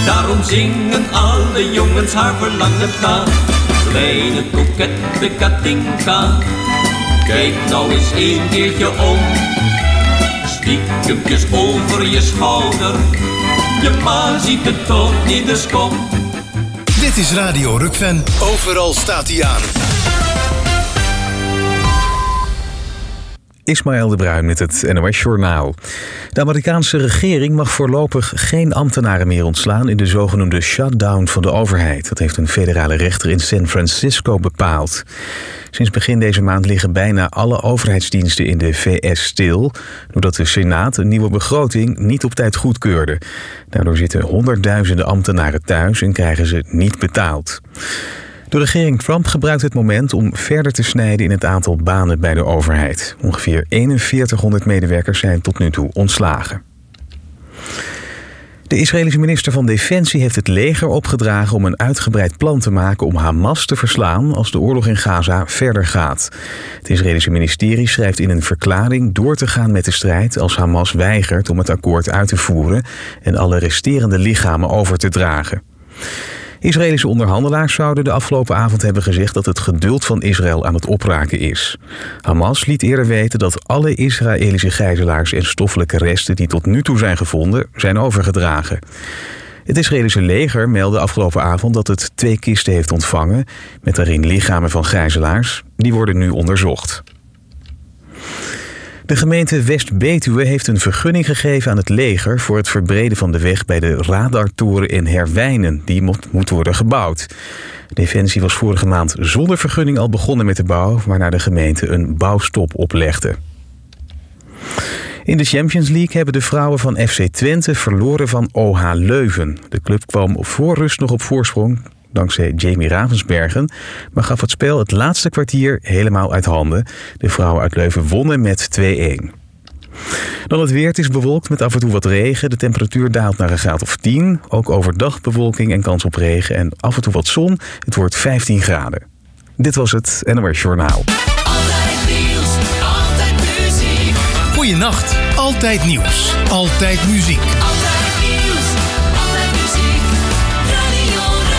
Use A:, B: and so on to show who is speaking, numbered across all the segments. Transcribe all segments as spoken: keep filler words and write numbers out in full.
A: Daarom zingen alle jongens haar verlangen na. Kleine kokette Katinka, kijk nou eens een keertje om. Stiekempjes over je schouder, je ma ziet het toch niet, dus kom.
B: Dit is Radio Rukven. Overal staat hij aan.
C: Ismaël de Bruin met het N O S Journaal. De Amerikaanse regering mag voorlopig geen ambtenaren meer ontslaan in de zogenoemde shutdown van de overheid. Dat heeft een federale rechter in San Francisco bepaald. Sinds begin deze maand liggen bijna alle overheidsdiensten in de V S stil, doordat de Senaat een nieuwe begroting niet op tijd goedkeurde. Daardoor zitten honderdduizenden ambtenaren thuis en krijgen ze niet betaald. De regering Trump gebruikt het moment om verder te snijden in het aantal banen bij de overheid. Ongeveer eenenveertighonderd medewerkers zijn tot nu toe ontslagen. De Israëlische minister van Defensie heeft het leger opgedragen om een uitgebreid plan te maken om Hamas te verslaan als de oorlog in Gaza verder gaat. Het Israëlische ministerie schrijft in een verklaring door te gaan met de strijd als Hamas weigert om het akkoord uit te voeren en alle resterende lichamen over te dragen. Israëlische onderhandelaars zouden de afgelopen avond hebben gezegd dat het geduld van Israël aan het opraken is. Hamas liet eerder weten dat alle Israëlische gijzelaars en stoffelijke resten die tot nu toe zijn gevonden, zijn overgedragen. Het Israëlische leger meldde afgelopen avond dat het twee kisten heeft ontvangen, met daarin lichamen van gijzelaars. Die worden nu onderzocht. De gemeente West-Betuwe heeft een vergunning gegeven aan het leger voor het verbreden van de weg bij de radartoren in Herwijnen. Die moet, moet worden gebouwd. Defensie was vorige maand zonder vergunning al begonnen met de bouw, waarna de gemeente een bouwstop oplegde. In de Champions League hebben de vrouwen van F C Twente verloren van O H Leuven. De club kwam voor rust nog op voorsprong dankzij Jamie Ravensbergen, maar gaf het spel het laatste kwartier helemaal uit handen. De vrouwen uit Leuven wonnen met twee-een. Dan het weer. Het is bewolkt met af en toe wat regen. De temperatuur daalt naar een graad of tien. Ook overdag bewolking en kans op regen en af en toe wat zon. Het wordt vijftien graden. Dit was het N O S Journaal.
B: Altijd nieuws, altijd muziek. Goeienacht. Altijd nieuws, altijd muziek.
D: Altijd nieuws, altijd muziek. Radio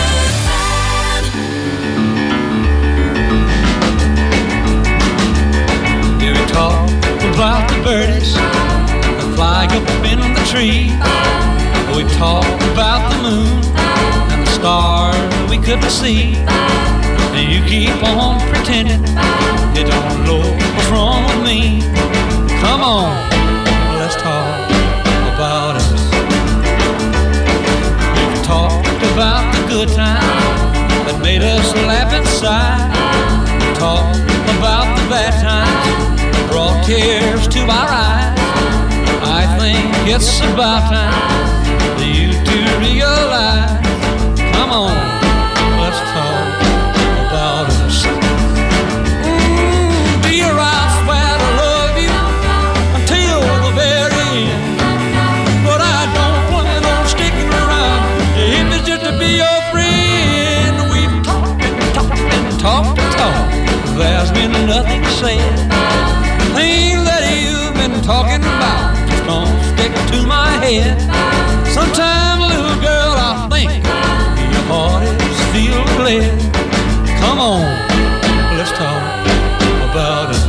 D: Rukven.
E: Here we talk about the birdies that fly up in the tree. We talk about the moon and the stars we couldn't see. And you keep on pretending you don't know what's wrong with me. Come on, let's talk about us. We've talked about the good times that made us laugh inside. We talked about the bad times that brought tears to our eyes. I think it's about time for you to realize. Come on, let's talk about us. Mm, dear, I swear to love you until the very end, but I don't plan on sticking around if it's just to be your friend. We've talked and talked and talked and talked. There's been nothing said. Things that you've been talking about just don't stick to my head. Sometimes, little girl, I think your heart is filled with lead. Come on, let's talk about us.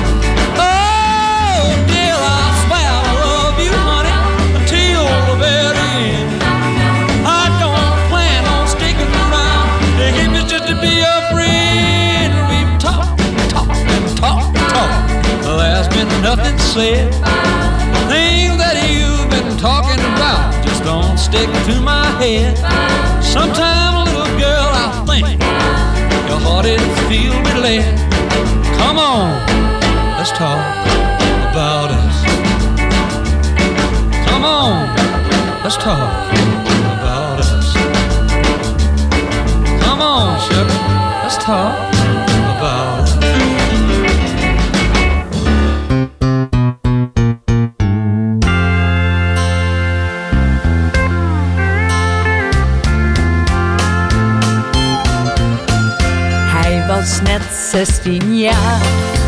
E: Oh, dear, I swear I love you, honey, until the very end. I don't plan on sticking around if it's just to be a friend. We've talked and talked and talked and talked. There's been nothing said. Things that you've been talking about just don't stick to my head. Sometimes, little girl, I think your heart is filled with lead. Come on, let's talk about us. Come on, let's talk about us. Come on, sugar, let's talk about us.
F: Was net zestien jaar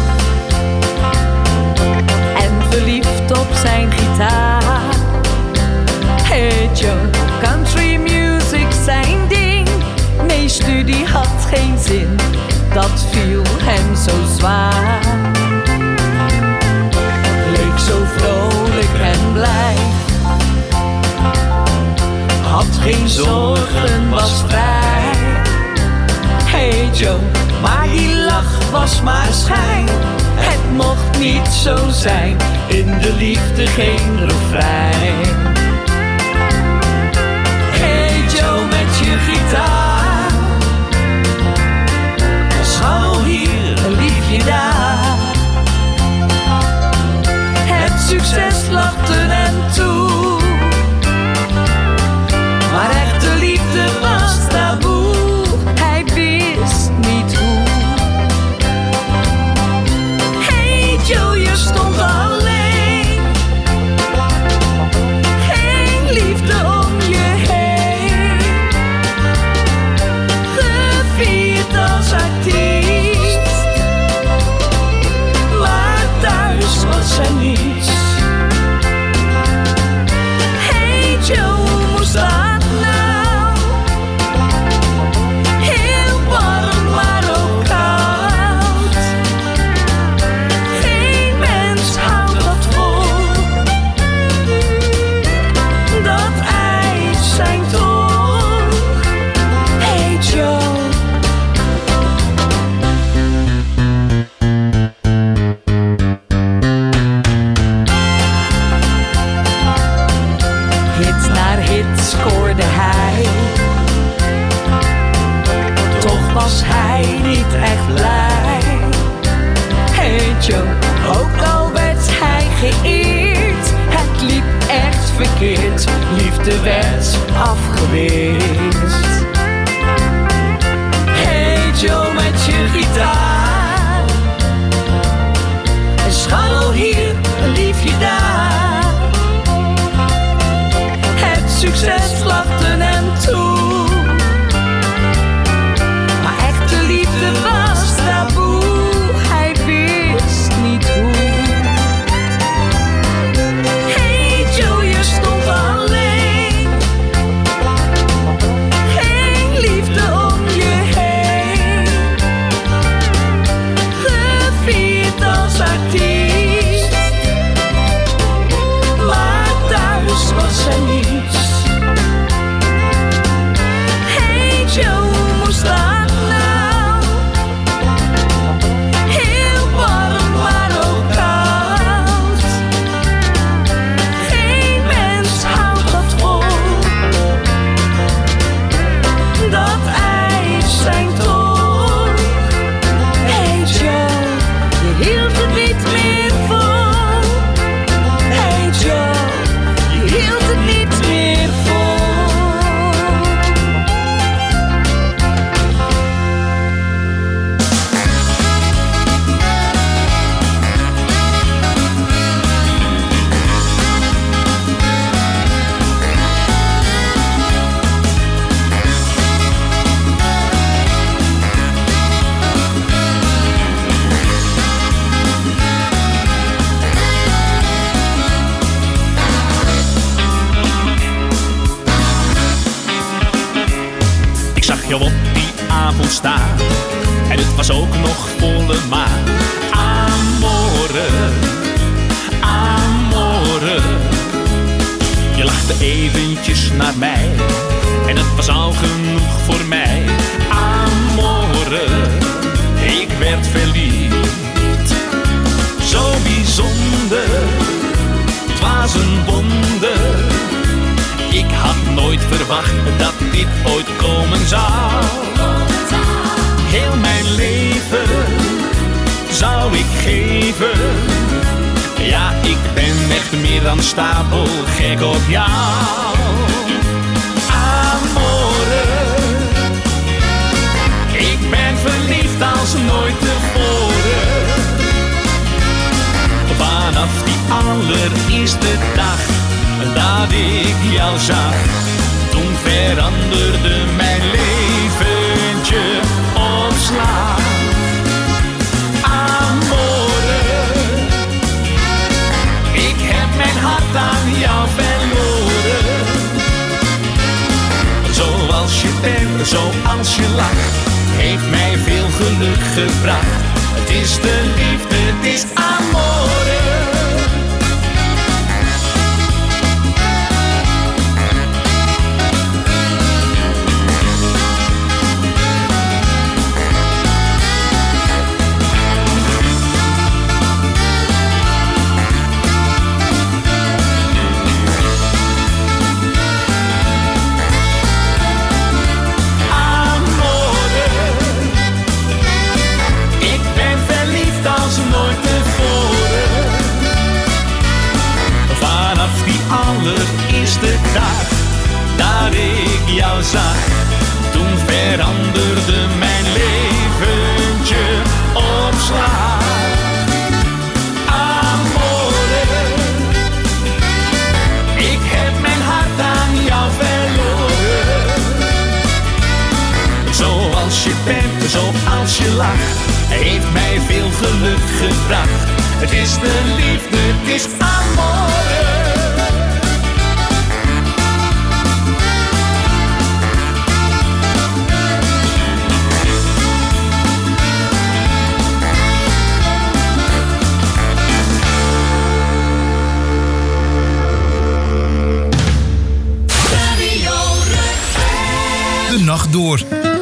F: en verliefd op zijn gitaar. Hey Joe, country music
G: geen zorgen, was vrij. Hey Joe, maar die lach was maar schijn. Het mocht niet zo zijn, in de liefde geen refrein. Hey Joe met je gitaar, een scharrel hier, een liefje daar. Het succes lachte en toe, maar echte liefde was taboe. Hij wist niet hoe. Hey Joe, je stond alleen, geen liefde om je heen. Gevierd als artiest, maar thuis was er niets. Hey Joe, hoe moest dat nou? Heel warm, maar ook koud. Geen mens houdt dat vol, dat ijs zijn toch. Hey Joe. Hit naar hit scoorde hij, toch was hij niet echt blij. Hey Joe, ook al werd hij geëerd, het liep echt verkeerd, liefde werd afgeweerd. Hey Joe met je gitaar, een scharrel hier, een liefje daar. Het succes lachte hem toe, maar echte liefde was taboe. Hij wist niet hoe. Hey Joe, je stond alleen, geen liefde om je heen. Gevierd als artiest, maar thuis was er niets. Hey Joe, hoe moest dat nou? Heel warm, maar ook koud. Geen mens houdt dat vol, dat ijs zijn toch. Hey Joe, je hield het niet meer vol. Hey Joe, je hield het niet meer vol.
H: Ik zag jou op die avond staan en het was ook nog volle maan. Amore, amore. Je lachte eventjes naar mij en het was al genoeg voor mij. Amore, ik werd verliefd. Zo bijzonder, het was een wonder. Ik had nooit verwacht dat dit ooit komen zou. Heel mijn leven zou ik geven. Ja, ik ben echt meer dan stapel gek op jou. Amore, ik ben verliefd als nooit tevoren. Vanaf die allereerste dag dat ik jou zag, toen veranderde mijn leventje op slag. Amore, ik heb mijn hart aan jou verloren. Zoals je bent, zoals je lacht, heeft mij veel geluk gebracht. Het is de liefde, het is amore. dag dat ik jou zag, toen veranderde mijn leventje op slag. Amore, ik heb mijn hart aan jou verloren. Zoals je bent, zoals je lacht, heeft mij veel geluk gebracht. Het is de liefde, het is amore.
B: De nacht door.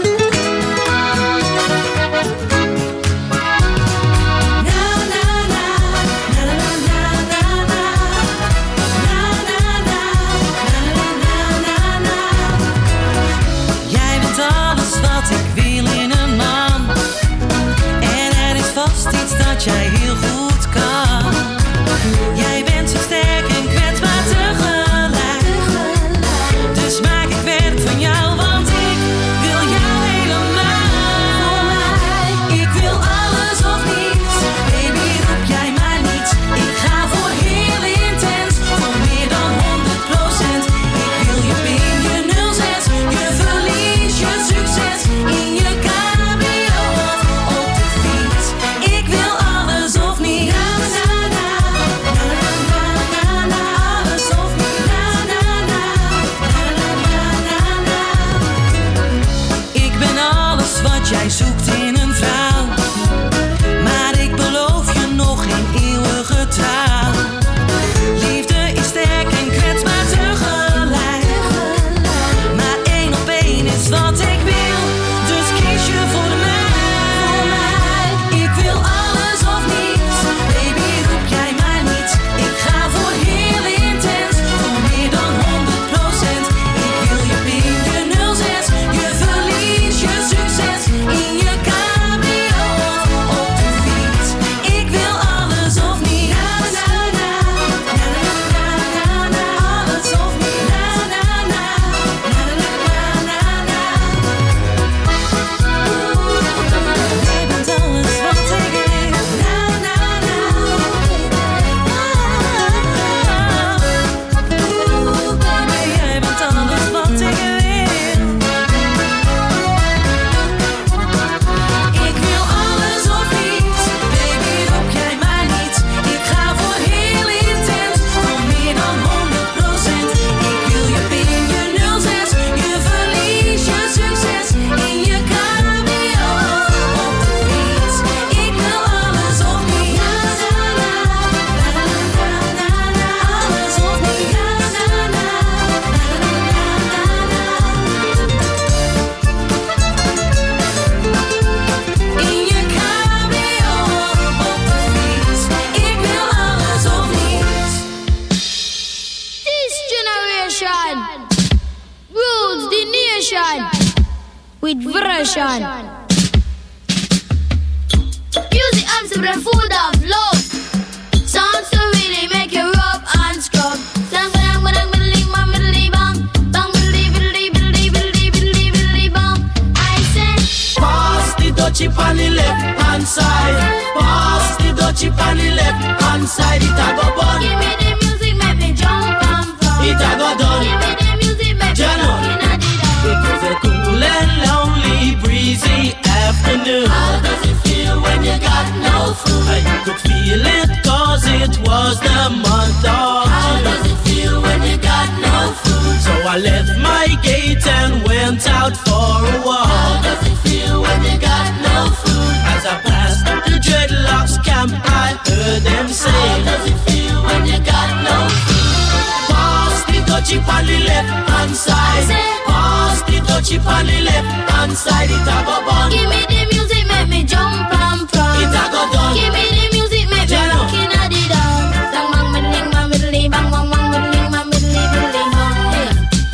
G: Jij bent alles wat ik wil in een man. En er is vast iets dat jij heel goed kan. Jij bent zo sterk en kwetsbaar tegelijk. Dus maak ik werk van jou, want ik wil jou helemaal. Ik wil alles of niets, baby roep jij maar niets. Ik ga voor heel intens, voor meer dan honderd procent. Ik wil je pin, je nul zes, je verlies, je succes. In je cabrio of op de fiets. Ik wil alles of niets. Alles of niets. Ik ben alles wat jij zoekt in een vrouw. Maar ik beloof je nog geen eeuwige trouw. Liefde is sterk en kwetsbaar tegelijk. Maar één op één is wat ik wil. Dus kies je voor mij. Ik wil alles of niets. Baby roep jij maar niets. Ik ga voor heel intens, voor meer dan honderd procent. Ik wil je pin, je nul zes, je verlies, je succes. In je cabrio of op de fiets. Ik wil alles of niets. Alles of niets. Jij bent alles wat ik wil. Baby, jij bent alles wat ik wil. Ik wil alles of niets, baby roep jij maar niets. Ik ga voor heel intens, voor meer dan honderd procent. Ik wil je pin, je nul zes, je verlies, je succes. In je cabrio op de fiets. Ik wil alles of niets. Alles of niets. In je cabrio op de fiets. Ik wil alles of niets.
I: This generation rules the nation with version. Music and food of love. Songs to really make you rub and scrub. Dang dang dang biddly bang biddly bang. Bang biddly biddly biddly biddly biddly biddly bang. I said
E: Pass the dutchie on the left hand side. Pass the dutchie on the left hand side. It a go bun.
I: give me the music, make me jump and from.
E: It a go done.
I: Give me the music, make me
E: Jano.
I: walk in a the
E: It was a cool and lonely, breezy afternoon.
I: How does it feel when you got no food?
E: I could feel it cause it was the month of
I: How
E: June.
I: does it feel when you got no food?
E: So I left my gate and went out for a
I: How
E: walk.
I: does it feel when you got no food?
E: As I passed the dreadlocks camp, I heard them
I: How
E: say,
I: does it feel when you got no food?
E: pass the dutchie on the left hand side. Pass the dutchie on the left hand side. It a go bun.
I: Give me the music, make me jump and from.
E: It a go done.
I: Give me the music, make me
E: Jano.
I: walk in a the dance. Bang bang biddly bang biddly bang bang bang biddly bang biddly biddly bang. Yeah.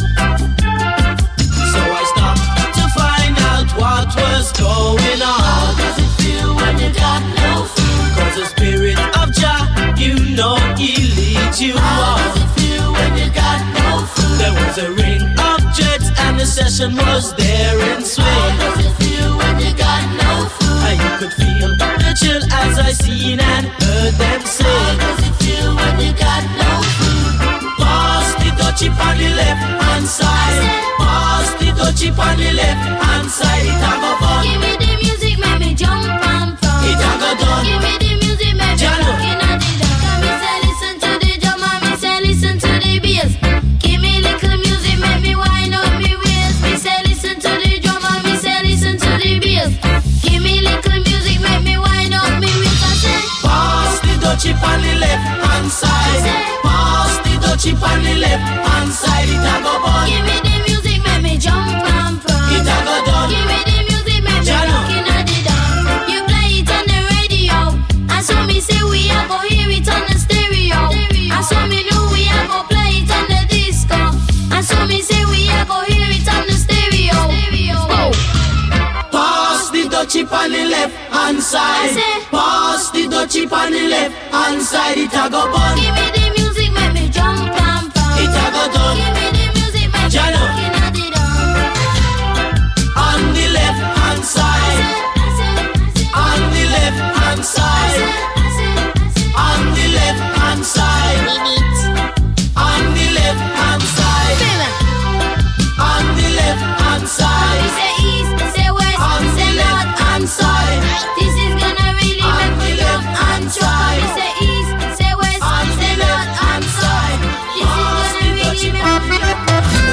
E: So I stopped to find out what was going
I: How
E: on.
I: does it feel when you got no food?
E: Cause the spirit of Jah, you know he leads you
I: How
E: on.
I: does it feel when you got no food?
J: There was a ring of jets and the session was there in swing.
I: How does it feel when you got no food?
J: And you could feel the chill as I seen and heard them say.
I: How does it feel when you got no food?
J: Pass the dutchie on the left hand side. Pass the dutchie on the left hand side. It a go fun.
I: Give me the music, make me jump and pump.
J: It a go done.
I: Give me the music, make me
J: Jalo.
I: looking at the dance. Come me say listen to the drum and me say listen to the bass. Give me little music, make me wind up me waist. Me say listen to the drum and me say listen to the bass. Give me little music, make me wind up me waist. I say
J: Pass the dutchie on the left hand side. Pass the dutchie on the left hand side. It a go fun.
I: give me the music, make me jump and pump.
J: It a go done.
I: Give me the music, make me
J: Jalo.
I: looking at the dance. You play it on the radio, and so me say we a go hear it on the stereo. And so me know we a go play it on the disco. And so me say we a go hear it on the stereo. Whoa.
J: Pass the dutchie on the left hand side.
I: I say-
J: Pass the dutchie on the left hand side. It a go fun.
I: Give me the music, make me jump and pump.
J: It a go done.
I: Give me the music, make me
J: Jalo.
I: looking at the dance.
J: On the left hand side. On the left hand side. On the left hand side. On the left hand side. On the left hand side.
I: We say east, say west,
J: On the
I: say
J: left
I: north
J: hand
I: and
J: side.
I: south. This is gonna really
J: On
I: make me
J: the
I: jump
J: left
I: and
J: hand
I: shout.
J: side.
I: We say east, say west,
J: On
I: say
J: the
I: north
J: left
I: and
J: hand
I: south.
J: side.
I: This is
J: Pass
I: gonna
J: the
I: really
J: dutchie
I: make
J: on
I: me
J: the
I: jump.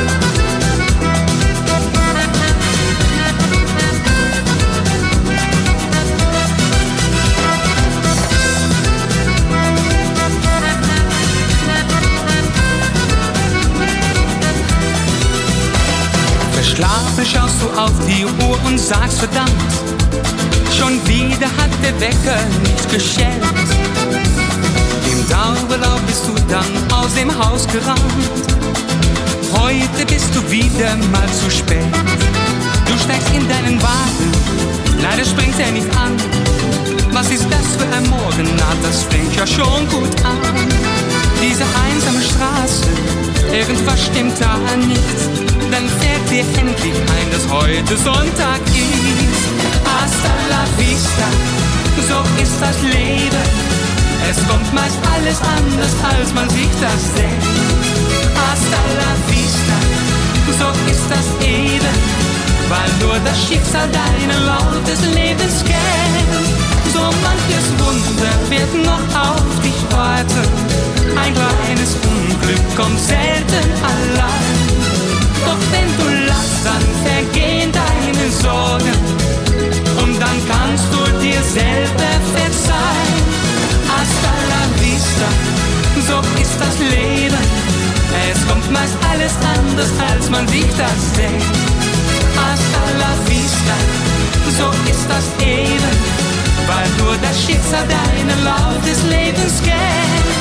K: Verschlafen schaust du auf die Uhr und sagst verdammt, schon wieder hat der Wecker nicht geschellt. Im Dauerlauf bist du dann aus dem Haus gerannt. Heute bist du wieder mal zu spät. Du steigst in deinen Wagen, leider springt er nicht an. Was ist das für ein Morgen? Na, das fängt ja schon gut an. Diese einsame Straße, irgendwas stimmt da nicht. Dann fällt dir endlich ein, dass heute Sonntag ist. Hasta la vista, so ist das Leben. Es kommt meist alles anders, als man sich das denkt. Hasta la vista, so ist das eben, weil nur das Schicksal deinen Lauf des Lebens kennt. So manches Wunder wird noch auf dich warten. Ein kleines Unglück kommt selten allein. Doch wenn du lachst, dann vergehen deine Sorgen und dann kannst du dir selber verzeihen. Hasta la vista, so ist das Leben. Es kommt meist alles anders, als man sich das denkt. Hasta la vista, so ist das eben, weil nur das Schicksal deinen Lauf des Lebens kennt.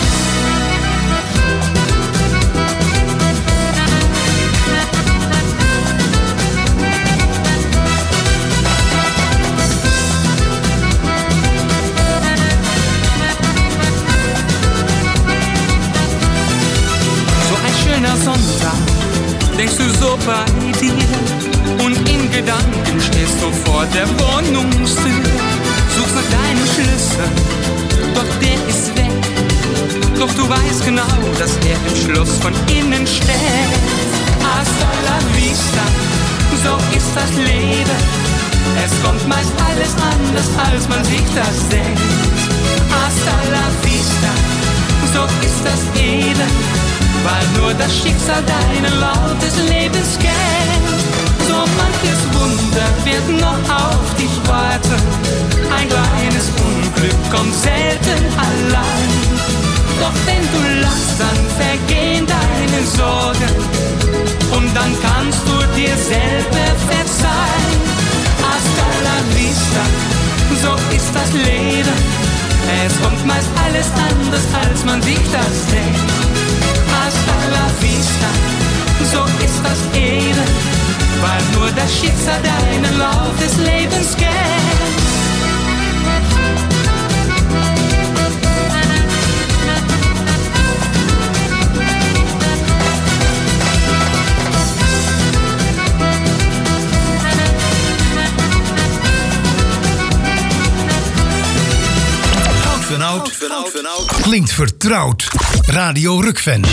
K: Schöner Sonntag, denkst du so bei dir und in Gedanken stehst du vor der Wohnungstür. Suchst nach deinem Schlüssel, doch der ist weg. Doch du weißt genau, dass er im Schloss von innen steckt. Hasta la vista, so ist das Leben. Es kommt meist alles anders, als man sich das denkt. Hasta la vista, so ist das eben, weil nur das Schicksal deinen Lauf des Lebens kennt. So manches Wunder wird noch auf dich warten. Ein kleines Unglück kommt selten allein. Doch wenn du lachst, dann vergehen deine Sorgen und dann kannst du dir selber verzeihen. Hasta la vista, so ist das Leben. Es kommt meist alles anders, als man sich das denkt. Hasta la vista, so ist das eben, weil nur das Schicksal deinen Lauf des Lebens kennt.
B: Klinkt vertrouwd. Radio Rukven.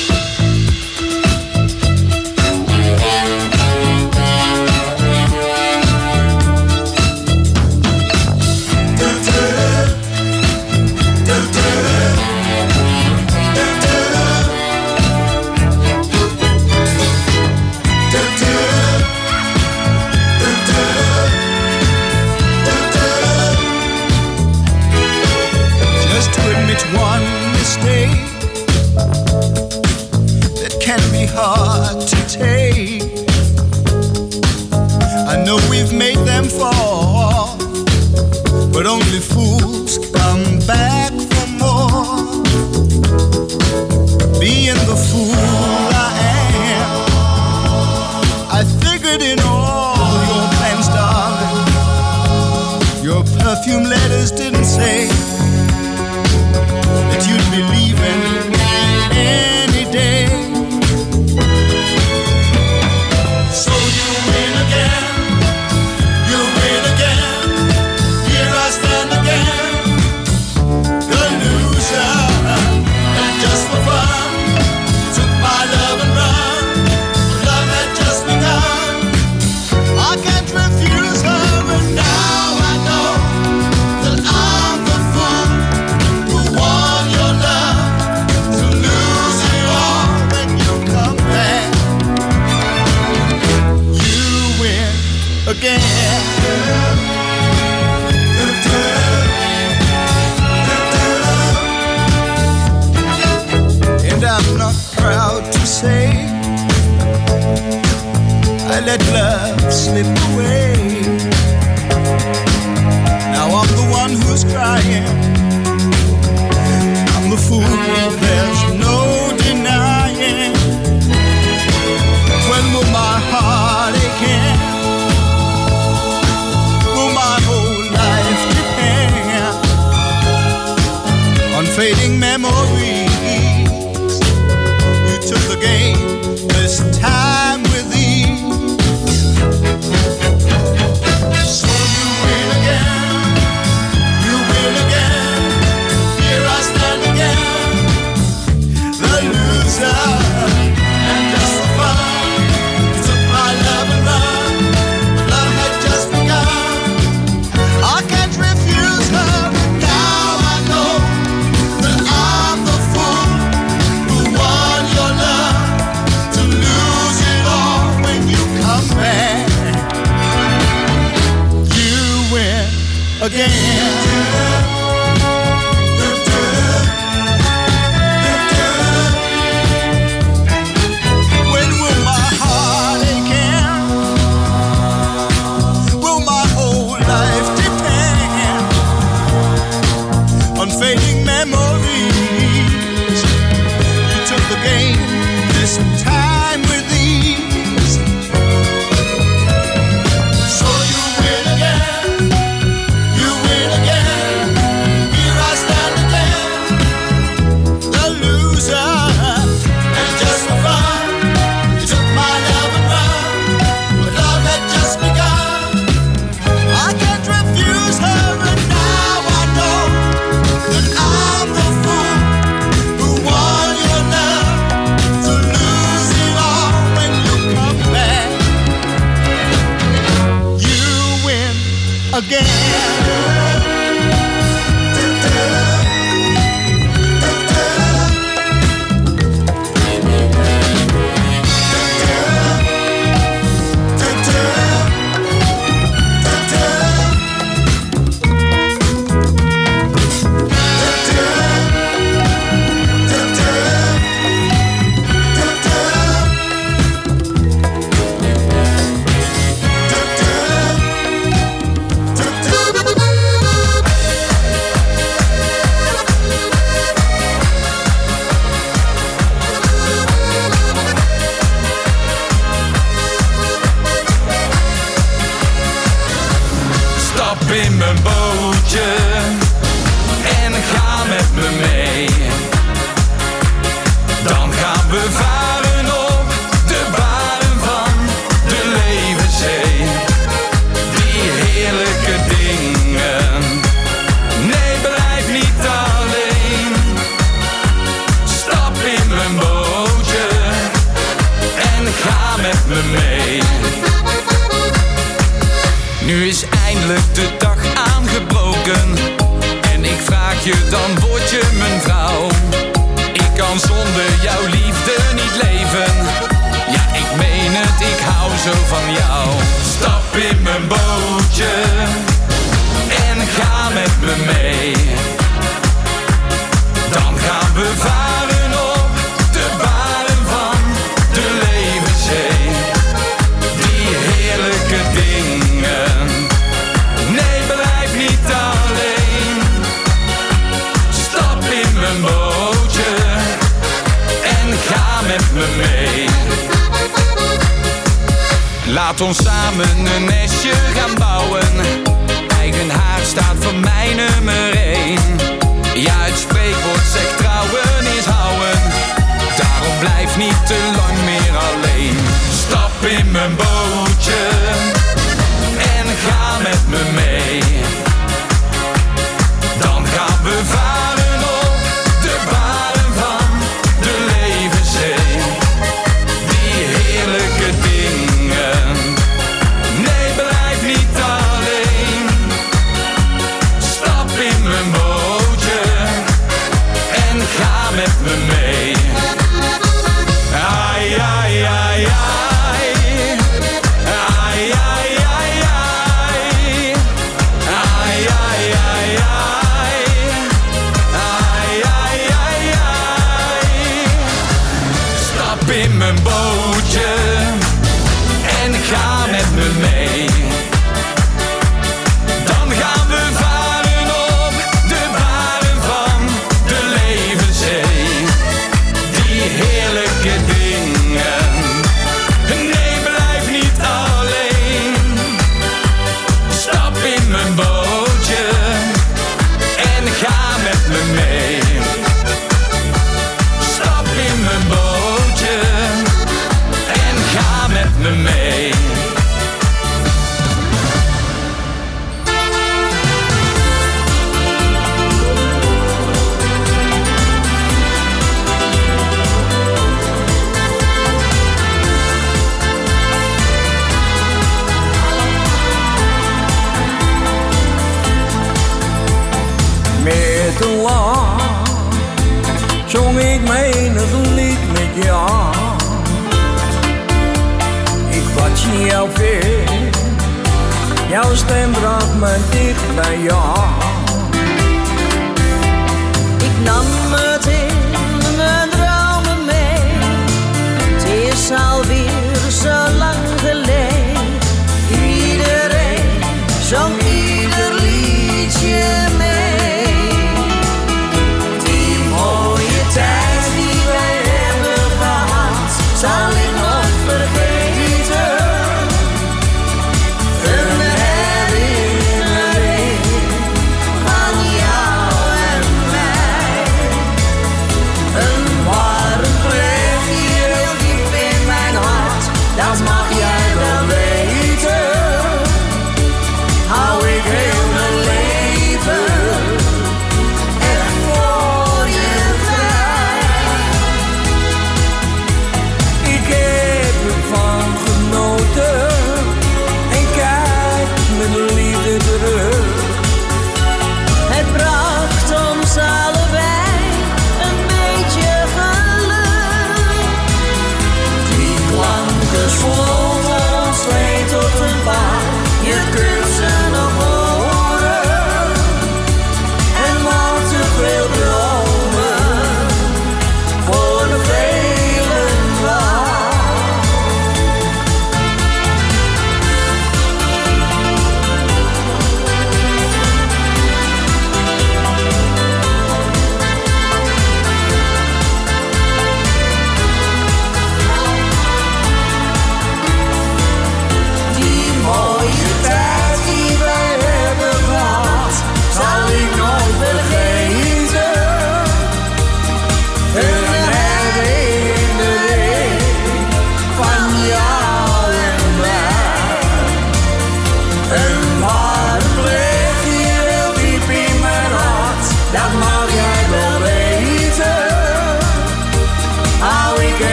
L: One mistake that can be hard to take. I know we've made them fall, but only fools come back for more. Being the fool I am, I figured in all your plans, darling, your perfume letters didn't say that you'd be leaving any day. So you win again, you win again. Here I stand again, the loser. And just for fun, you took my love and run. Love had just begun. I can't refuse her, and now I know that I'm the fool who won your love, to lose it all when you come back. You win again. And I'm not proud to say I let love slip away. Now I'm the one who's crying, I'm the fool, there's no denying. When will my heart again? Will my whole life depend on fading memories? You took the game this time with ease. So you win again, you win again. Here I stand again, the loser. And just for fun, you took my love and run. Love had just begun. I can't refuse her, but now I know that I'm the fool who won your love, to lose it all when you come back. You win again. When will my heart again? Will my whole life depend on fading memories? You took the game this time with ease. So you win again, you win again. Here I stand again, the loser. And just for fun, you took my love and run. But love had just begun. I can't refuse her, and now I know that I'm the fool who won your love, to lose it all when you come back. You win again.
K: Stap in mijn bootje en ga met me mee. Dan gaan we varen op de baren van de levenszee. Die heerlijke dingen, nee, blijf niet alleen. is eindelijk de dag aangebroken. En ik vraag je, dan word je mijn vrouw. Ik kan zonder jouw liefde niet leven. Ja, ik meen het, ik hou zo van jou. Stap in mijn bootje en ga met me mee. Dan gaan we varen op de baren van de levenzee. Die heerlijke dingen, nee, blijf niet alleen. Stap in mijn bootje en ga met me mee. Laat ons samen een nestje gaan bouwen. Eigen haard staat voor mij nummer één. Ja, het spreekwoord zegt trouwen is houden. Daarom blijf niet te lang meer alleen. Stap in mijn bootje en ga met me mee. Dan gaan we varen op de baren van de levenzee. Die heerlijke dingen, nee, blijf niet alleen. Stap in mijn bootje en ga met me mee. Ai, ai, ai, ai. Ai, ai, ai, ai. Ai, ai, ai, ai. Ai, ai, ai, ai. Stap in mijn bootje en ga met me mee. Dan gaan we varen op de baren van de levenzee. Die heerlijke dingen, nee, blijf niet alleen. Stap in mijn bootje en ga met me mee. Stap in mijn bootje en ga met me mee.
M: Met een lach zong ik menig lied met jou. Ik was jou ver, jouw stem bracht me dicht bij jou.
G: Ik nam het in mijn dromen mee. Het is alweer zo lang geleden. Iedereen zong ieder liedje mee. Die mooie tijd die wij hebben gehad, zal ik nooit vergeten. Een herinnering van jou en mij. Een warm plekje heel diep in mijn hart.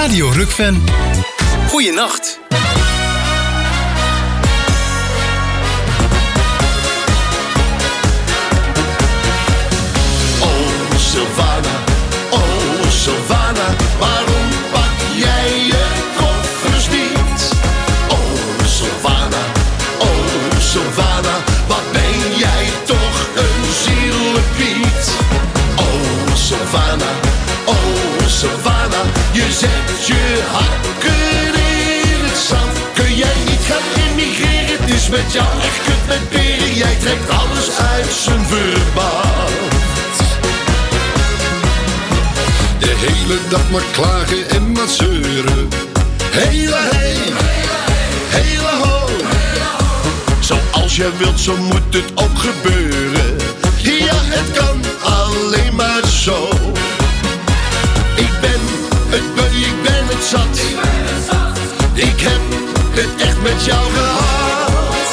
B: Radio Rukven. Goeienacht.
L: Oh, Sylvana, oh, Sylvana, waarom pak jij je koffers niet? Oh, Sylvana, oh, Sylvana, wat ben jij toch een zielepiet? Oh, Sylvana, oh, Sylvana, je zet je hakken in het zand. Kun jij niet gaan immigreren? Het is met jou echt kut met peren. Jij trekt alles uit zijn verband.
N: De hele dag maar klagen en maar zeuren.
L: Hele heen, hele ho. Zoals jij wilt, zo moet het ook gebeuren. Ja, het kan alleen maar zo. Ik ben het beu, ik ben het zat. Ik heb het echt met jou gehad.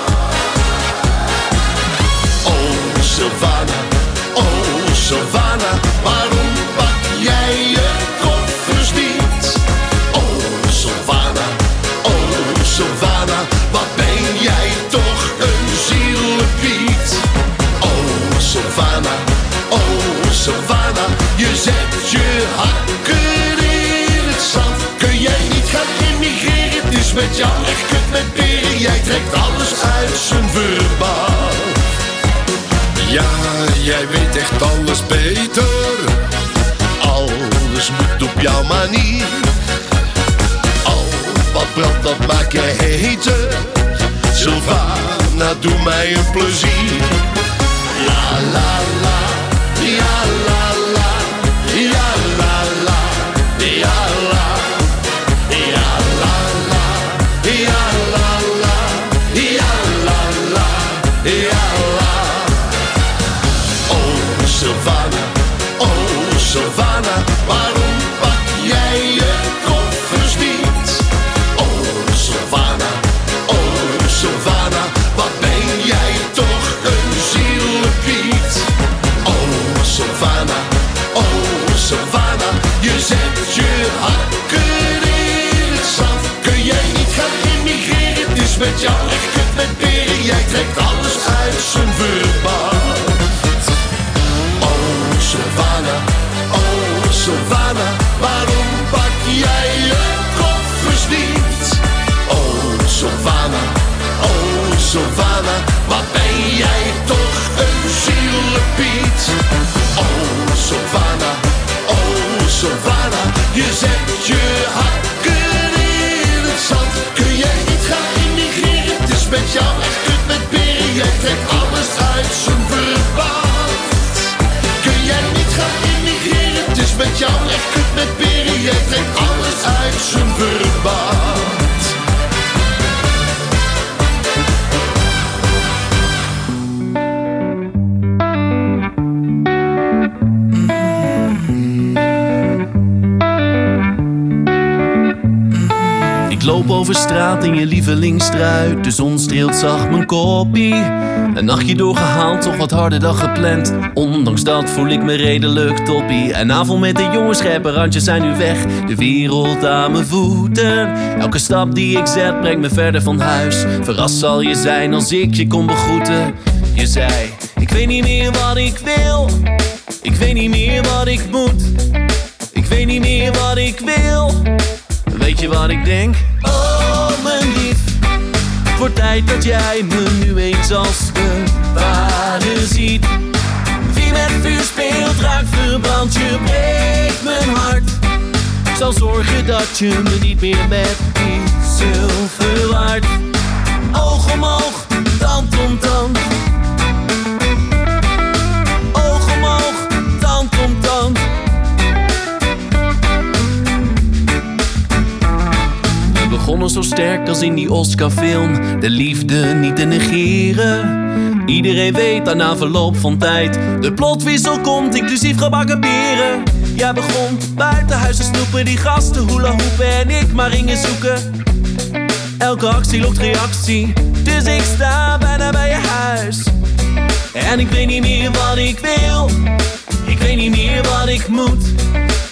L: Oh, Sylvana, oh, Sylvana, waarom pak jij je koffers niet? Oh, Sylvana, oh, Sylvana, wat ben jij toch een zielepiet? Oh, Sylvana, oh, Sylvana, je zet je hakken in het zand. Kun jij niet gaan immigreren? Het is met jou echt kut met peren. Jij trekt alles uit zijn verband.
N: Ja, jij weet echt alles beter.
L: Alles moet op jouw manier. Al wat brandt, dat maak jij heter. Sylvana, doe mij een plezier. La la la, ja la la, ja la la, ja la, ja la la, ja la la, ja la la, ja la. Oh, Sylvana, oh, Sylvana, waarom pak jij je koffers niet? Oh, Sylvana, oh, Sylvana, wat ben jij toch een zielepiet? Oh, Sylvana, oh, Sylvana, je zet je hakken in het zand. Kun jij niet gaan immigreren? Het is met jou echt kut met peren. Jij trekt alles uit zijn verband. Oh, Sylvana, oh, Sylvana, waarom pak jij je koffers niet? Oh, Sylvana, oh, Sylvana, wat ben jij toch een zielepiet? Oh, Sylvana, oh, Sylvana, je zet je hakken in het zand. Kun jij niet gaan immigreren? Het is met jou echt kut met peren. Jij trekt alles uit zijn verband. Kun jij niet gaan immigreren? Het is met jou echt kut met peren. Jij trekt alles uit zijn verband.
O: Ik loop over straat in je lievelingsstruit. De zon streelt zacht mijn koppie. Een nachtje doorgehaald, toch wat harder dan gepland. Ondanks dat voel ik me redelijk toppie. Een avond met de jongens, scherpe randjes zijn nu weg. De wereld aan mijn voeten. Elke stap die ik zet brengt me verder van huis. Verrast zal je zijn als ik je kom begroeten. Je zei, ik weet niet meer wat ik wil. Ik weet niet meer wat ik moet. Ik weet niet meer wat ik wil. Weet je wat ik denk? Oh, mijn lief. Het wordt tijd dat jij me nu eens als de ware ziet. Wie met vuur speelt, raakt verbrand. Je breekt mijn hart. Ik zal zorgen dat je me niet meer met die zilver waard. Oog om oog, tand om tand. Oog om oog, tand om tand. Begonnen zo sterk als in die Oscar-film. De liefde niet te negeren. Iedereen weet dat na verloop van tijd de plotwissel komt, inclusief gebakken beren. Jij begon buiten huis te snoepen, die gasten hula hoepen en ik maar ringen zoeken. Elke actie lokt reactie, dus ik sta bijna bij je huis. En ik weet niet meer wat ik wil. Ik weet niet meer wat ik moet. Ik weet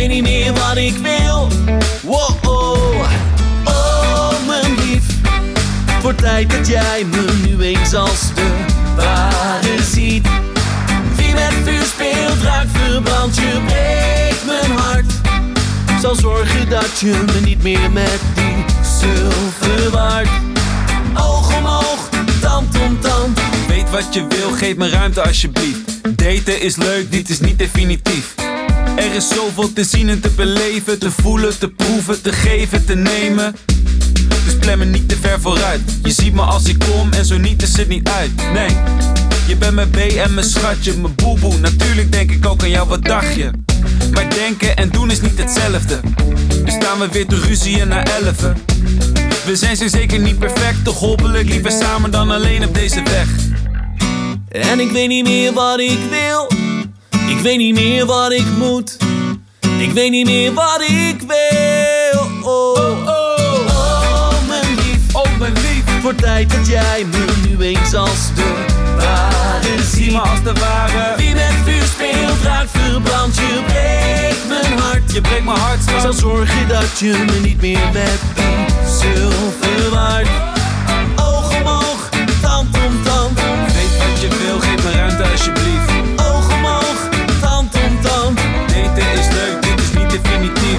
O: weet niet meer wat ik wil. Wow, oh, oh mijn lief. Wordt tijd dat jij me nu eens als de ware ziet. Wie met vuur speelt, raakt verbrand, je breekt mijn hart. Zal zorgen dat je me niet meer met die zilver waard. Oog om oog, tand om tand.
P: Weet wat je wil, geef me ruimte alsjeblieft. Daten is leuk, dit is niet definitief. Er is zoveel te zien en te beleven, te voelen, te proeven, te geven, te nemen. Dus plan me niet te ver vooruit. Je ziet me als ik kom en zo niet is het niet uit. Nee, je bent mijn B en mijn schatje, mijn boeboe. Natuurlijk denk ik ook aan jou, wat dacht je? Maar denken en doen is niet hetzelfde. Dus staan we weer te ruzieën na elfen. We zijn zo zeker niet perfect, toch hopelijk liever samen dan alleen op deze weg.
O: En ik weet niet meer wat ik wil. Ik weet niet meer wat ik moet. Ik weet niet meer wat ik wil. Oh, oh, oh, oh mijn lief.
P: Oh mijn lief.
O: Wordt tijd dat jij me nu eens als de ware ziet.
P: Zie me als de ware.
O: Wie met vuur speelt, raakt verbrand. Je breekt mijn hart.
P: Je breekt mijn hart, schat.
O: Zal zorgen dat je me niet meer met die zilver waard. Oog om oog, tand om tand.
P: Weet wat je wil, geef me ruimte alsjeblieft.
O: Oog om oog, tand om tand.
P: Daten is leuk, dit is niet definitief.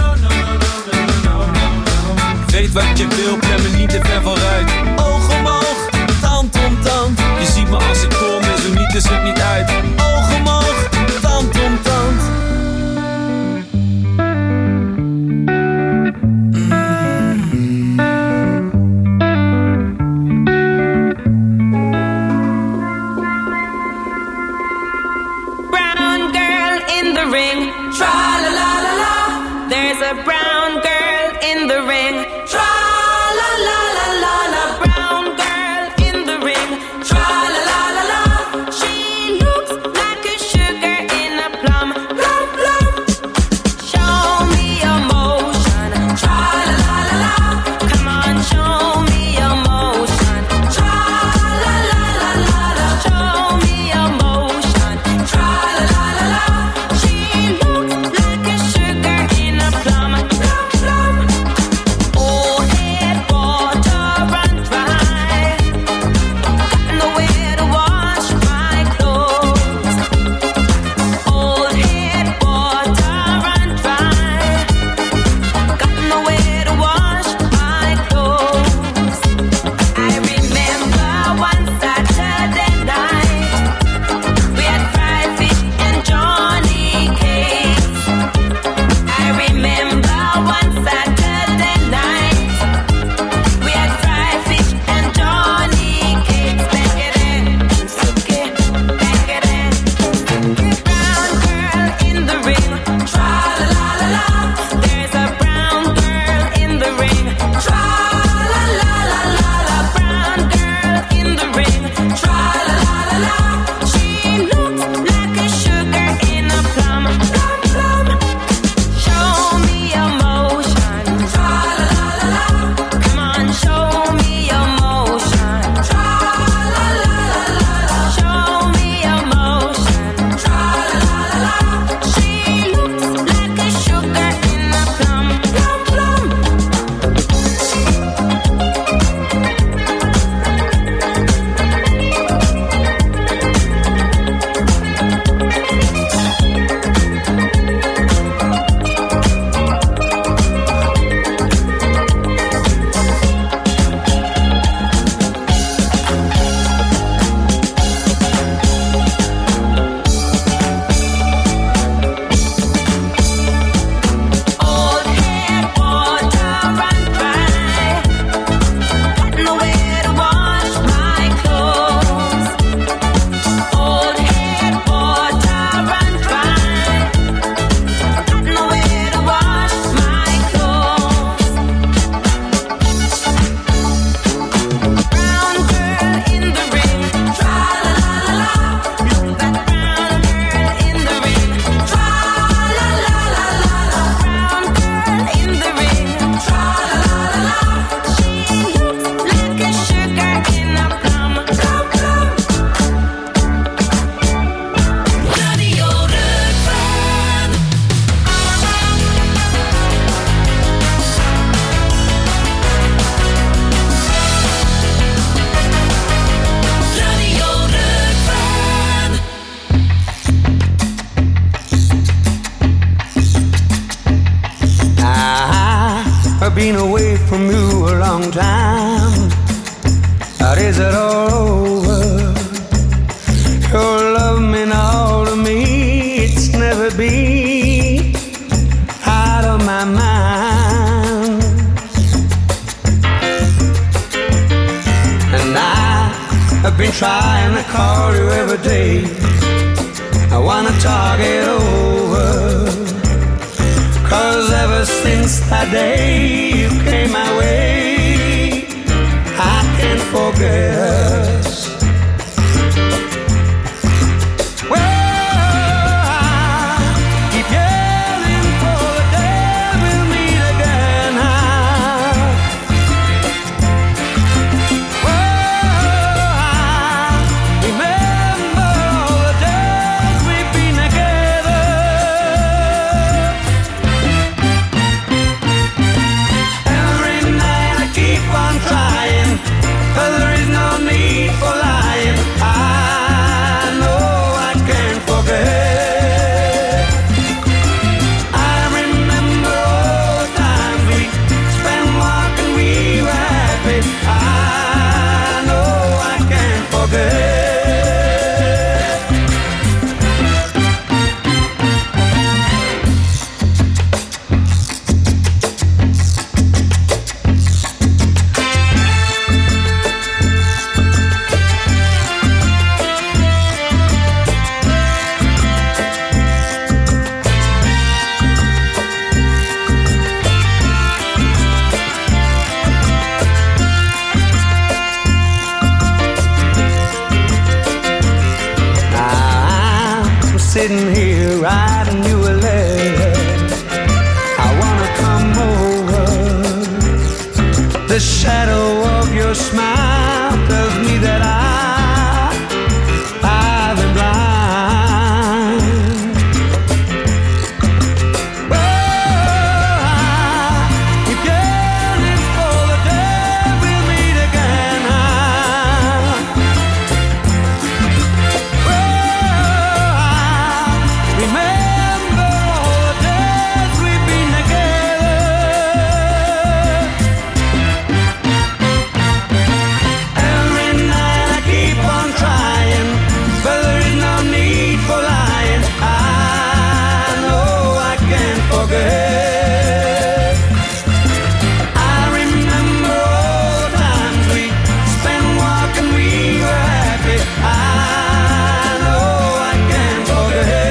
P: Weet wat je wil, plan me niet te ver vooruit.
O: Oog om oog, tand om tand.
P: Je ziet me als ik kom en zo niet is het niet uit.
O: Oog om oog, tand om tand.
Q: Brown girl in the ring, tra la la la la. There's a brown girl in the ring, tra la la la la la. Brown girl in the ring, tra la la la la. She looks like a sugar in a plum, plum plum. Show me emotion, tra la la la la. Come on, show me emotion, tra la la la la la. Show me emotion, tra la la la la. She looks like a sugar in a plum.
M: long time. Or is it all over? Your love meant all to me. It's never been out of my mind. And I have been trying to call you every day. I wanna talk it over. Cause ever since that day you came my way, I can't forget us. Sitting here writing you a letter. I wanna come over. The shadow of your smile tells me that I, I've been blind. Oh, I keep yearning for the day we'll meet again. Remember all the days we've been together. Every night I keep on trying, but there is no need for lying. I know I can't forget. I remember all the times we spent walking, we were happy. I know I can't forget.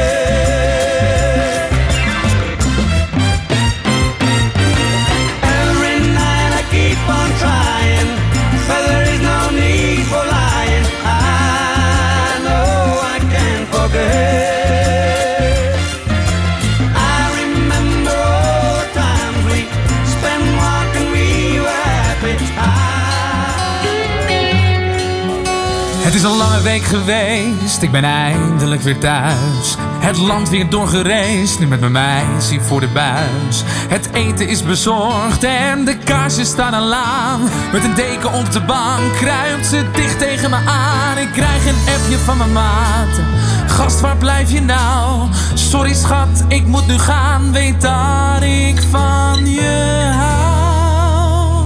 M: Keep on trying, but there is no need for lying. I know I can't forget. I remember all the times we spent walking, we were happy.
K: Het is een lange week geweest, ik ben eindelijk weer thuis. Het land weer doorgereisd, nu met mijn meisje voor de buis. Het eten is bezorgd en de kaarsjes staan al aan. Met een deken op de bank kruipt ze dicht tegen me aan. Ik krijg een appje van mijn maat. Gast, waar blijf je nou? Sorry schat, ik moet nu gaan. Weet dat ik van je hou.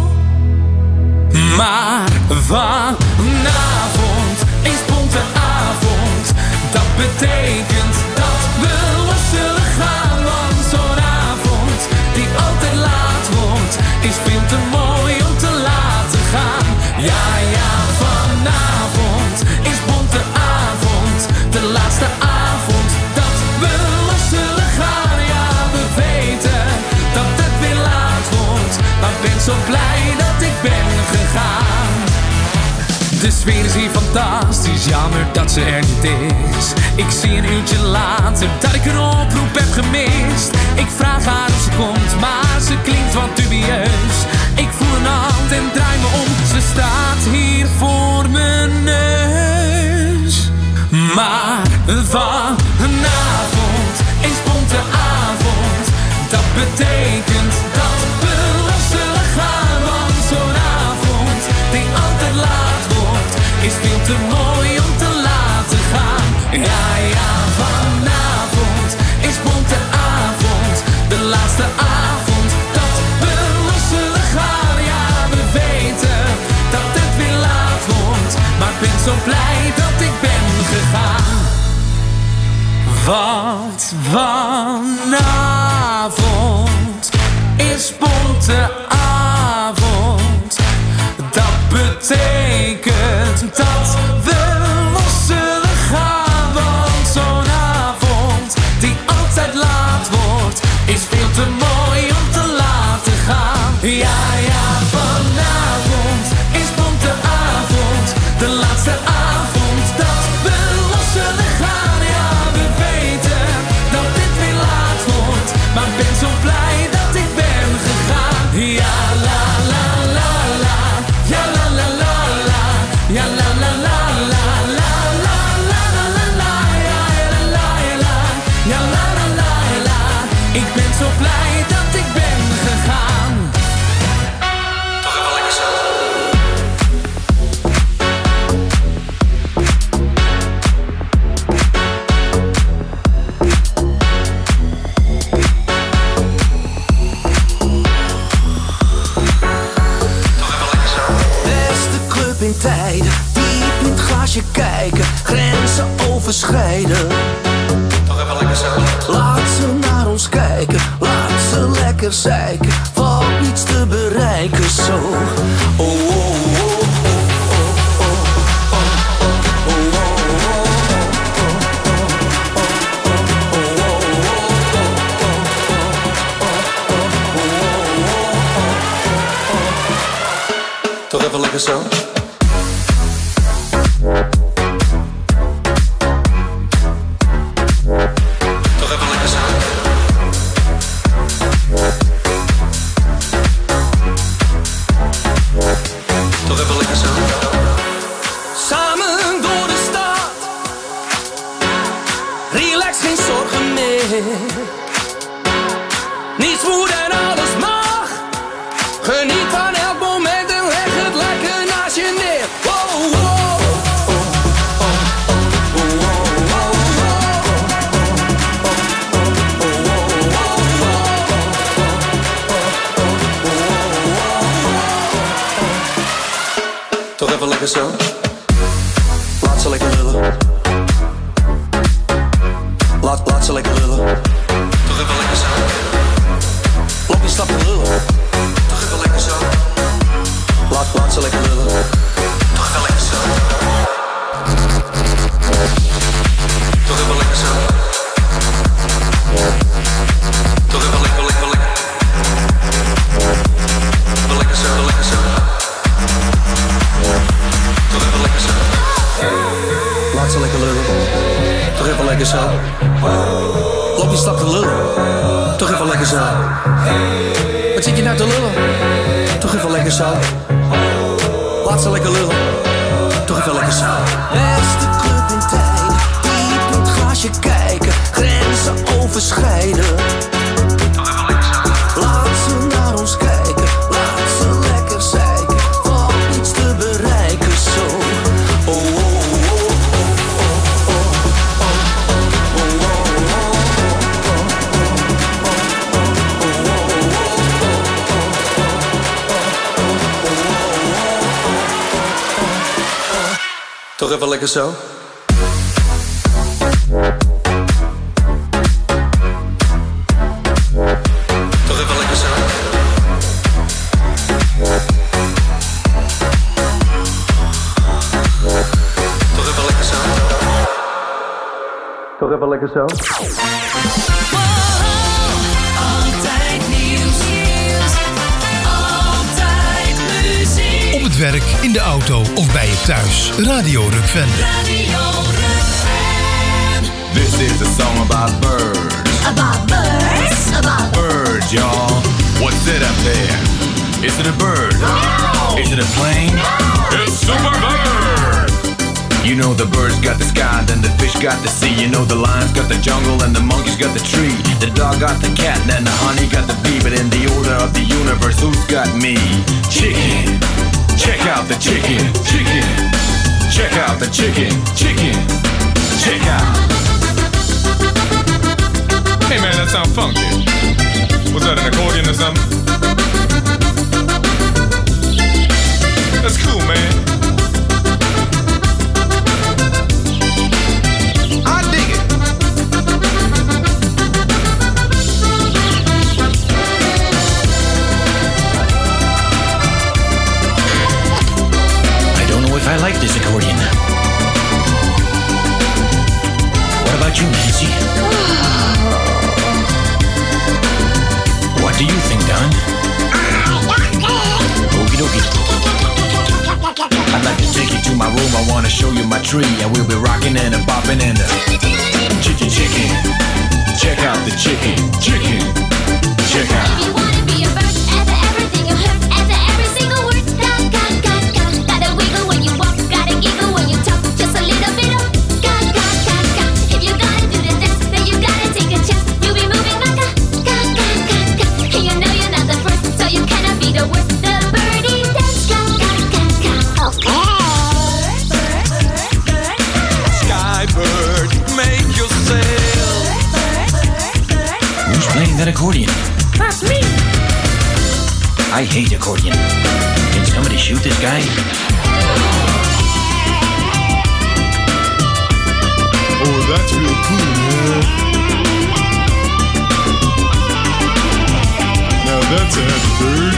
K: Maar vanavond is bonte avond. Dat betekent dat we los zullen gaan. Want zo'n avond die altijd laat wordt, is veel te mooi om te laten gaan. Ja, ja, vanavond is bonte avond. De laatste avond dat we los zullen gaan. Ja, we weten dat het weer laat wordt, maar ben zo blij dat ik ben gegaan. De sfeer is hier fantastisch, jammer dat ze er niet is. Ik zie een uurtje later dat ik een oproep heb gemist. Ik vraag haar of ze komt, maar ze klinkt wat dubieus. Ik voel een hand en draai me om, ze staat hier voor mijn neus. Maar vanavond is bonte avond. Dat betekent dat we los zullen gaan. Want zo'n avond die altijd laat wordt, is veel te mooi om te laten gaan. Ja, ja, vanavond is bonte avond. De laatste avond dat we los Want vanavond is bonte avond. Dat betekent dat we los zullen gaan. Want zo'n avond die altijd laat wordt, is veel te mooi om te laten gaan. Ja, ja, vanavond is bonte avond. De laatste avond dat we los zullen gaan. Ja, we weten dat dit weer laat wordt, maar ben zo blij dat ik ben gegaan. Ja, la, la, la, la. Ja, la, la, la, la. Ja, la, la, la, la. La, la, la, la, la, la. Ja, la, la, la. Ja, la, la, la, la. Ik ben zo blij dat ik ben gegaan.
R: Toch even lekker zo.
J: Beste club in tijden, diep in het glaasje kijken, grenzen overschrijden.
R: Toch even lekker zo.
J: Laat ze naar ons kijken, laat ze lekker zeiken, valt niets te bereiken zo. Oh, oh, oh,
R: Toch even lekker zo. Toch even lekker zo. Toch even lekker zo.
J: samen door de stad, relax, geen zorgen meer. Niets moet en alles mag, geniet van elk moment en leg het lekker naast je neer. Wow, wow.
R: Toch even lekker zo. Laat ze lekker lullen. Laat, laat ze lekker lullen. Toch even lekker zo. Loop je stap te lullen. Toch even lekker zo. Laat, laat ze lekker lullen. Toch even lekker zo. Toch even lekker zo. Toch even lekker, lekker, lekker. Even lekker zo, lekker zo. Toch even lekker zo. Laat ze lekker lullen. Toch even lekker zo. Loop je stap te lullen. Toch even lekker zo. Wat zit je nou te lullen? Toch even lekker zo. Laat ze lekker lullen. Toch even lekker zo.
J: Beste club in tijden, diep in het glaasje kijken, grenzen overschrijden.
R: Toch even lekker zo.
J: Laat ze naar ons kijken, laat ze lekker zeiken, valt niets te bereiken zo. Oh, oh, oh, oh, oh, oh, oh,
R: Toch even lekker zo. Toch even lekker zo. Toch even lekker zo. Toch even lekker zo.
D: Altijd nieuws, altijd muziek.
B: Op het werk, in de auto of bij je thuis. Radio Rukven.
D: Radio Rukven.
S: This is a song about birds.
D: About birds, about
S: Birds, y'all. What's it up there? Is it a bird?
D: No.
S: Is it a plane? No. It's Super Bird! You know the birds got the sky, then the fish got the sea. You know the lions got the jungle and the monkeys got the tree. The dog got the cat and then the honey got the bee. But in the order of the universe, who's got me? Chicken! Check out the chicken, chicken! Check out the chicken, chicken! Check out!
T: Hey man, that sound funky. Was that an accordion or something? That's cool, man. I dig it.
S: rocking and a bopping and a chicken chicken. Check out the chicken chicken. Check out.
I: If you wanna be a bird, after everything you heard, after every single word, ga ga ga ga. Gotta wiggle when you walk, gotta giggle when you talk, just a little bit of ga ga ga ga. If you gotta do the dance, then you gotta take a chance. You'll be moving like a ga ga ga ga. And you know you're not the first, so you cannot be the worst. The birdie dance, ga ga ga ga. Okay.
H: Skybird, make yourself.
S: Who's playing that accordion?
F: That's me.
S: I hate accordion. Can somebody shoot this guy?
T: Oh, that's real cool, man. Now that's a happy bird.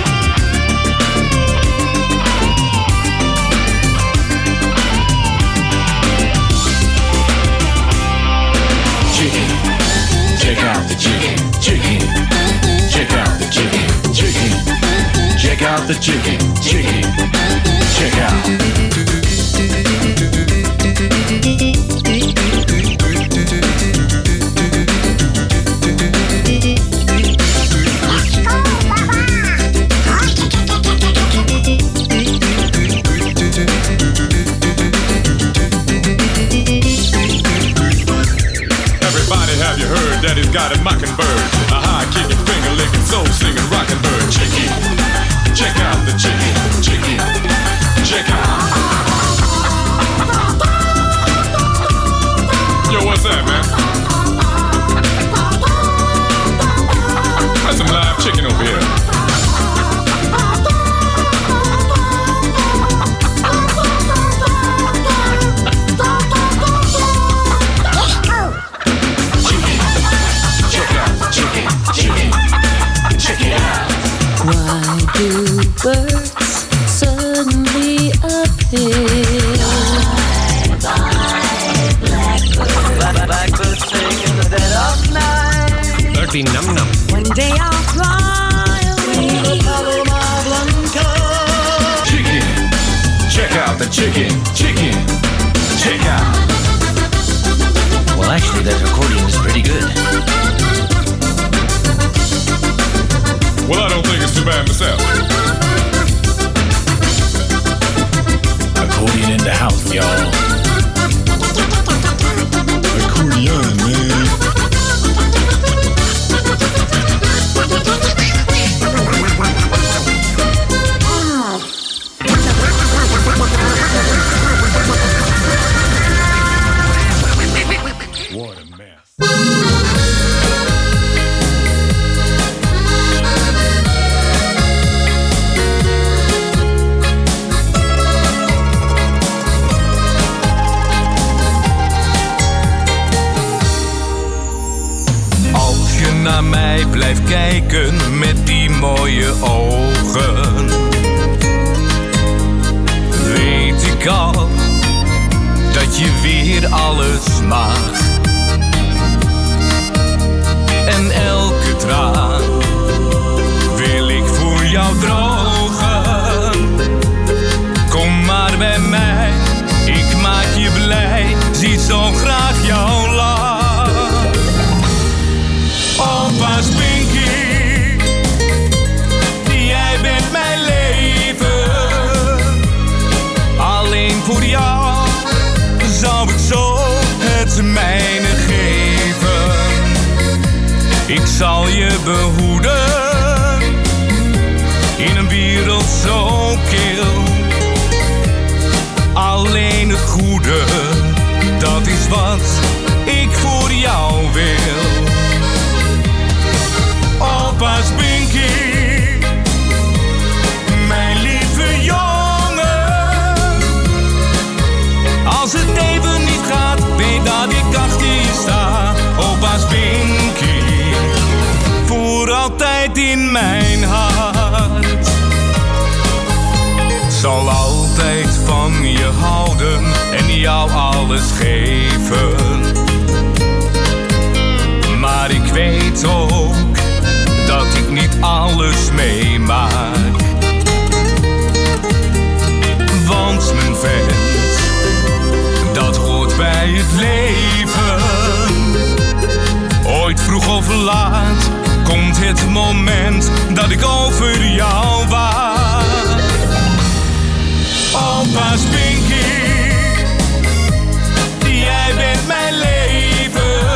S: Chicken. Check out the chicken chicken. Check out the chicken chicken. Check out the chicken chicken. Check out.
T: Everybody, have you heard that he's got a mockingbird? A high kicking, finger licking, soul singing, rocking bird. Chicken. Check out the chicken chicken. Check out. Yo, what's that, man? That's some live chicken over here.
G: Why do birds suddenly appear?
M: Blackbird sing in the dead of night.
P: Birdie num num.
G: One day I'll fly away.
S: Chicken. Check out the chicken chicken. Check out. Well, actually, that accordion is pretty good.
T: Well, I don't think it's too bad myself.
S: Accordion in the house, y'all.
T: Accordion, man.
S: What a mess.
H: Naar mij blijft kijken met die mooie ogen, weet ik al dat je weer alles mag. En elke traan wil ik voor jou drogen. Kom maar bij mij, ik maak je blij, zie zo graag jouw lach. Opa's Pinky, jij bent mijn leven. Alleen voor jou zou ik zo het mijne geven. Ik zal je behoeden in een wereld zo kil. Alleen het goede, dat is wat ik voor jou wil. Opa's Pinky, mijn lieve jongen. Als het even niet gaat, weet dat ik achter je sta. Opa's Pinky, voor altijd in mijn hart. Zal altijd van je houden en jou alles geven. Maar ik weet ook dat ik niet alles meemaak. Want mijn vent, dat hoort bij of laat komt het moment dat ik over jou waak. Opa Spinky, jij bent mijn leven.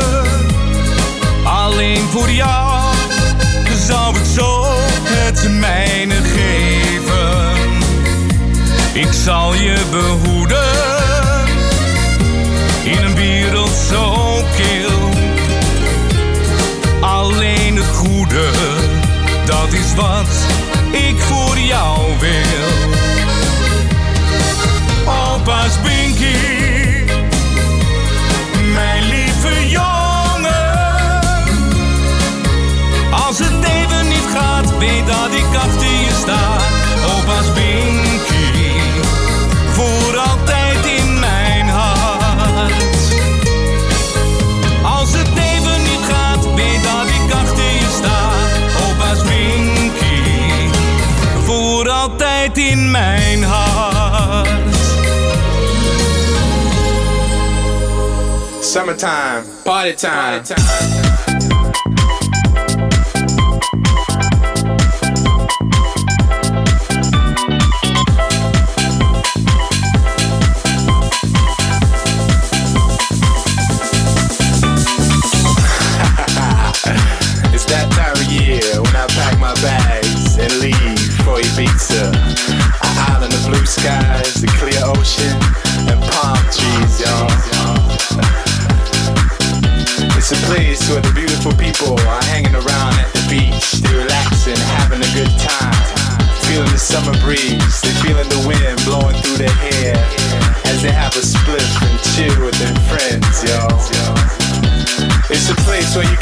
H: Alleen voor jou zou ik zo het mijne geven. Ik zal je behoeden in een wereld zo kil. Alleen het goede, dat is wat ik voor jou wil. Opa Spinky, mijn lieve jongen. Als het even niet gaat, weet dat ik achter je sta. Opa Spinky, voor altijd in mijn hart. Als het even niet gaat, weet dat ik achter je sta. Opa Spinky, voor altijd in mijn hart.
S: Summertime, party time. Party time. It's that time of year when I pack my bags and leave for Ibiza. An island of blue skies, the clear ocean, and palm trees, y'all. It's a place where the beautiful people are hanging around at the beach. They're relaxing, having a good time, feeling the summer breeze